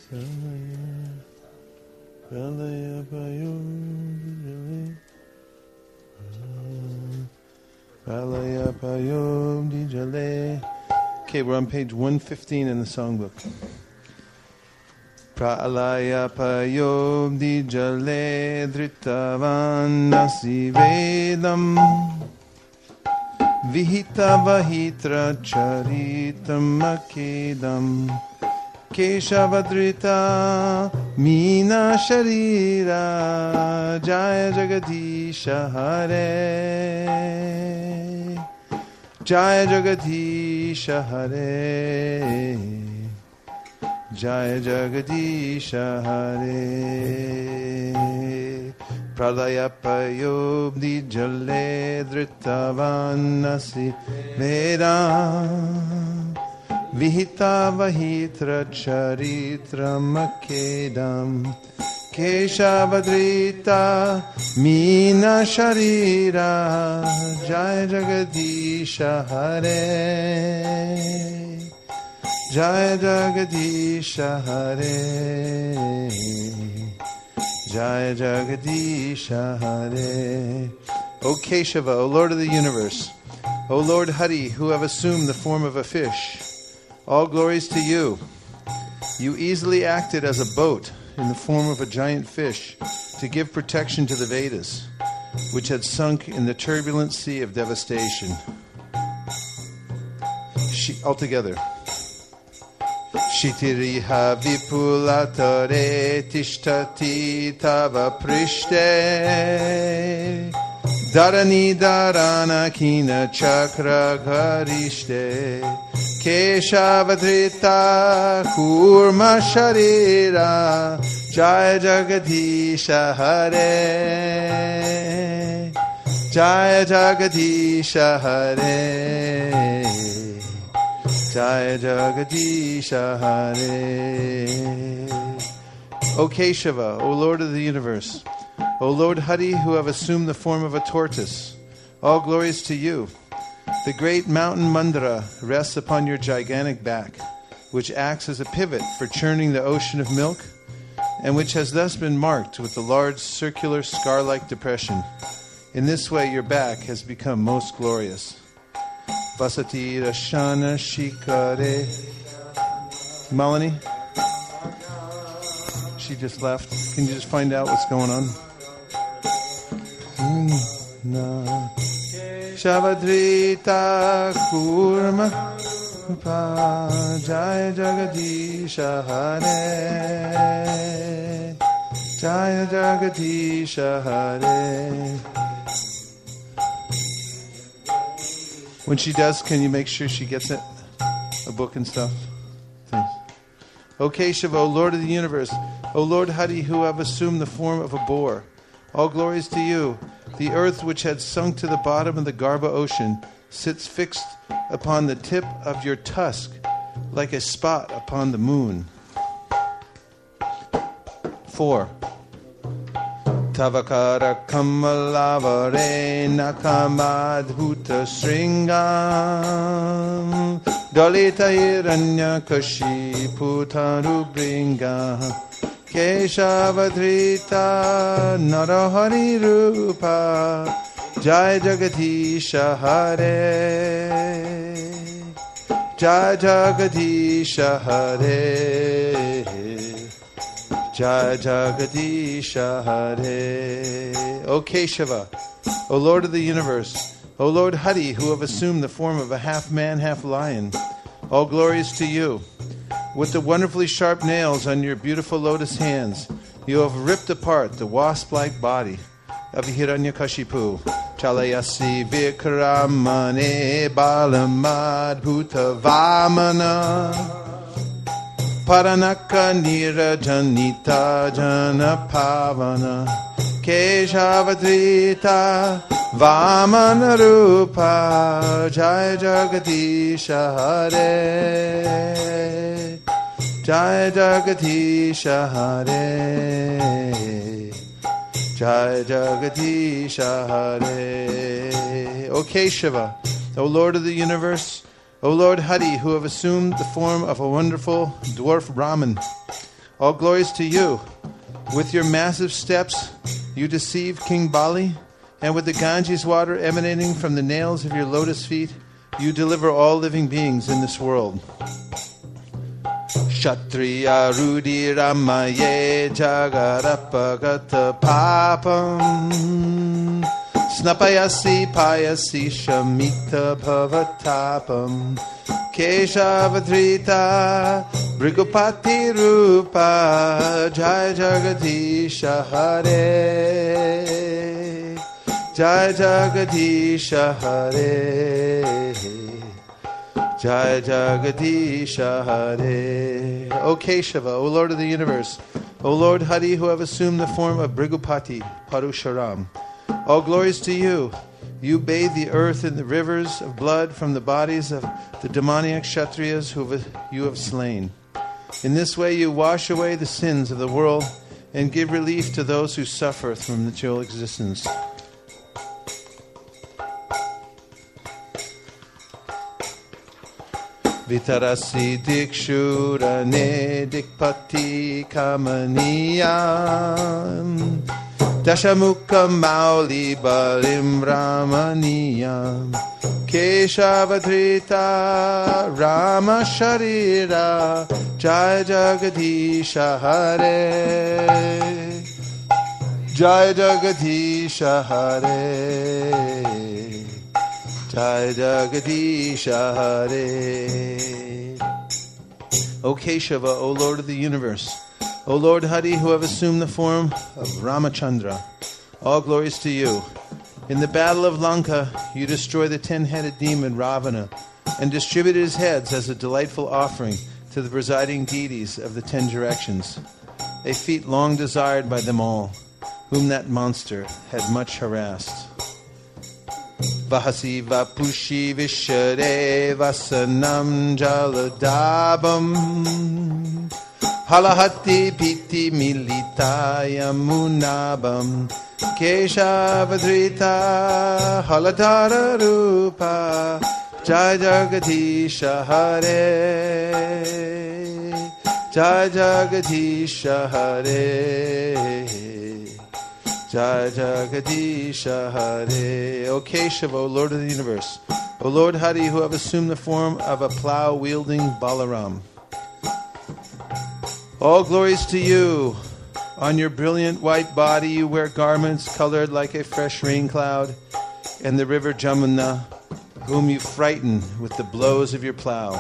Okay, we're on page 115 in the songbook. Pralaya payom dijale dritavan nasi vedam vihita vahitra charitam akedam keshavadrita mina sharira jaya jagadisha hare jaya jagadisha hare jaya jagadisha hare pralaya payobdi jale dritavan nasi vedam vihita vahitra charitram akedam keshavadrita mina sharira jaya jagadisha hare Jaya Jagadisha Hare Jaya Jagadisha Hare O Keshava, O Lord of the universe, O Lord Hari, who have assumed the form of a fish, all glories to you. You easily acted as a boat in the form of a giant fish to give protection to the Vedas, which had sunk in the turbulent sea of devastation. Altogether. Shitiriha vipulatare tishtati tava prishte Dharani dharana kina chakra garishte Keshavadrita kurma sharira Jaya jagadisha hare Jaya jagadisha hare Jaya Jagadisha Hare O Keshava, O Lord of the universe, O Lord Hari, who have assumed the form of a tortoise, all glories to you. The great mountain Mandara rests upon your gigantic back, which acts as a pivot for churning the ocean of milk, and which has thus been marked with a large circular scar-like depression. In this way your back has become most glorious. Vasati Rashana Shikare. Malini? She just left. Can you just find out what's going on? Shavadrita Kurma Jaya Jagadisha Hare Jaya Jagadisha Hare. When she does, can you make sure she gets it? A book and stuff? Thanks. O Keshava, O Lord of the universe, O Lord Hari, who have assumed the form of a boar, all glories to you. The earth which had sunk to the bottom of the Garbha ocean sits fixed upon the tip of your tusk like a spot upon the moon. 4. Tavakara kamalavare nakamadhuta sringam dalita iranya kashi putaru bringa keshavadrita narahari rupa jai jagadisha hare jai jagadisha hare Jai Jagadisha Hare. O Keshava, O Lord of the universe, O Lord Hari, who have assumed the form of a half man, half lion, all glories to you. With the wonderfully sharp nails on your beautiful lotus hands, you have ripped apart the wasp-like body of Hiranyakashipu. Chalayasi Vikramane Balamadbhuta Vamana Paranaka Nirajanita Jana Pavana Keshavadrita Vamana Rupa Jaya Jagadisha Hare Jaya Jagadisha Hare Jaya Jagadisha Hare. O Keshava, O Lord of the universe, O Lord Hari, who have assumed the form of a wonderful dwarf Brahman, All glories to you. With your massive steps, you deceive King Bali, and with the Ganges water emanating from the nails of your lotus feet, you deliver all living beings in this world. Kshatriya Rudi Ramaye Jagarapagata Papam Snapayasi Payasi Shamita Bhavatapam Keshavadrita Brigupati Rupa Jai Jagadisha Hare Jai Jagadisha Hare Jai Jagadisha Hare. O Keshava, O Lord of the universe, O Lord Hari, who have assumed the form of Brigupati, Parusharam. All glories to you. You bathe the earth in the rivers of blood from the bodies of the demoniac Kshatriyas who you have slain. In this way you wash away the sins of the world and give relief to those who suffer from material existence. Vitarasi dikshurane dikpati kamaniyam Dashamukha mauli balim ramaniyam Keshavadrita Rama Sharira Jai Jagadisha Hare Jai Jagadisha Hare Jai Jagadisha Hare. O Keshava, O Lord of the universe, O Lord Hari, who have assumed the form of Ramachandra, all glories to you. In the battle of Lanka, you destroy the 10-headed demon Ravana and distributed his heads as a delightful offering to the presiding deities of the 10 directions, a feat long desired by them all, whom that monster had much harassed. Vahasi vapushi vishare vasanam jaladabam halahati piti milita yamunabam keshavadrita haladhara rupa Jai Jagadisha Hare Jai Jagadisha Hare Jai Jagadisha Hare. O Keshava, O Lord of the universe, O Lord Hari, who have assumed the form of a plow-wielding Balaram. All glories to you. On your brilliant white body you wear garments colored like a fresh rain cloud, and the river Jamuna, whom you frighten with the blows of your plow.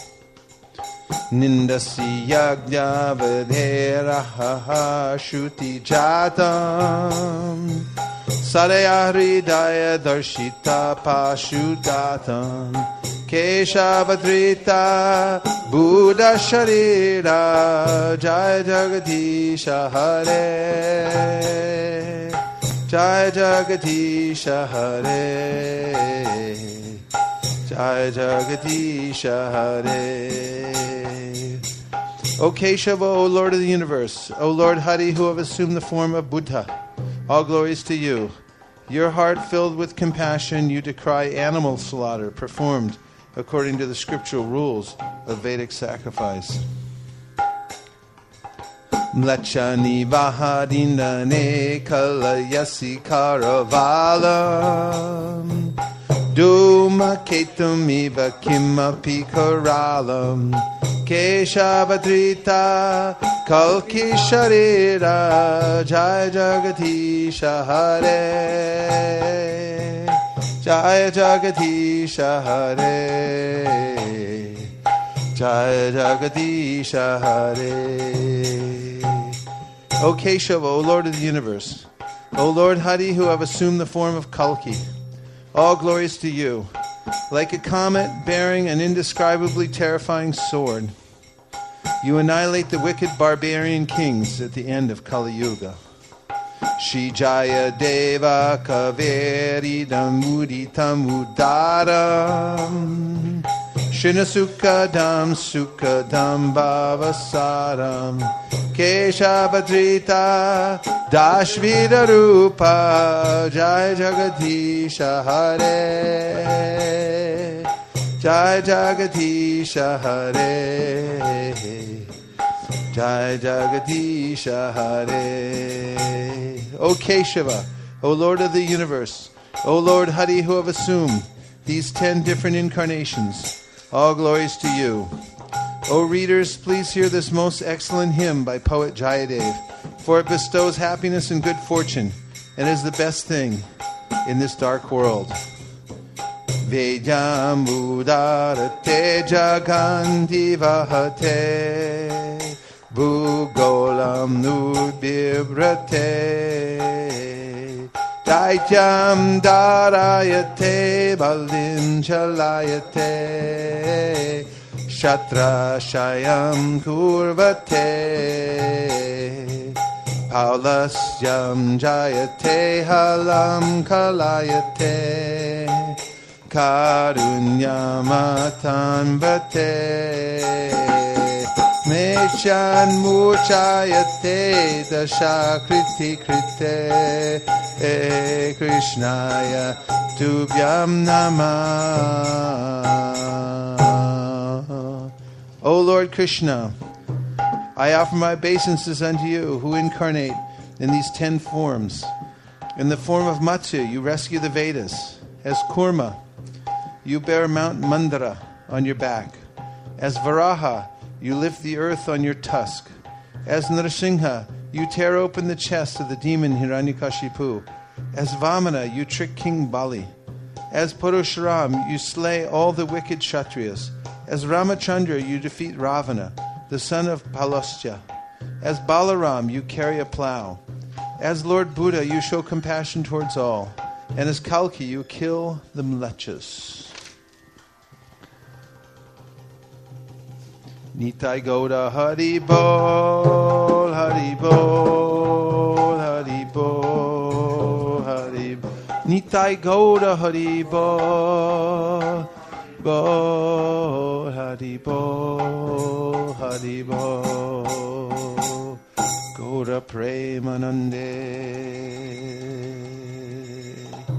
Nindasi yagya vedheraha shuti jatam Saraya hridaya darshita pashudatam Keshavadrita Buddha Sharira Jai Jagadisha Hare Jai Jagadisha Hare Jai Jagadisha Hare. O Keshava, O Lord of the universe, O Lord Hari, who have assumed the form of Buddha, all glories to you. Your heart filled with compassion, you decry animal slaughter performed according to the scriptural rules of Vedic sacrifice. Mlachani vahadindane kalayasi karavalam Duma ketumiva kimapi karalam Keshavadrita kalki sharira Jai Jagadisha Hare Jai Jagadisha Hare Jai Jagadisha Hare. O Keshava, O Lord of the universe, O Lord Hari, who have assumed the form of Kalki, all glories to you. Like a comet bearing an indescribably terrifying sword, you annihilate the wicked barbarian kings at the end of Kali Yuga. Shri Jaya Deva Kaveri Damuditam Udaram Shinasukadam Sukadam Bhavasaram Keshavadrita Dashvida Rupa Jai Jagadisha Hare Jai Jagadisha Hare Jai Jagadisha Hare. O Keshava, O Lord of the universe, O Lord Hari, who have assumed these 10 different incarnations, all glories to you. O readers, please hear this most excellent hymn by poet Jayadev, for it bestows happiness and good fortune, and is the best thing in this dark world. Vejam udarate jaganti vahate Bhugolam nudbibrate Daityam darayate balim chalayate Shatrashayam kurvate Paulasyam jayate halam kalayate Karunyamatan bate Meshan muchayate dashakriti krite Krishnaya tubhyam namah. O Lord Krishna, I offer my obeisances unto you, who incarnate in these 10 forms. In the form of Matsya, you rescue the Vedas. As Kurma, you bear Mount Mandara on your back. As Varaha, you lift the earth on your tusk. As Nrsimha, you tear open the chest of the demon Hiranyakashipu. As Vamana, you trick King Bali. As Parashuram, you slay all the wicked Kshatriyas. As Ramachandra, you defeat Ravana, the son of Palastya. As Balaram, you carry a plow. As Lord Buddha, you show compassion towards all. And as Kalki, you kill the Mlechas. Nitai Gauda Hari Bol, Hari Bol, Hari Bol, Hari Bol. Nitai Gauda Hari Bol, Bol, Hari Bol, Hari Bol. Gauda Premanande.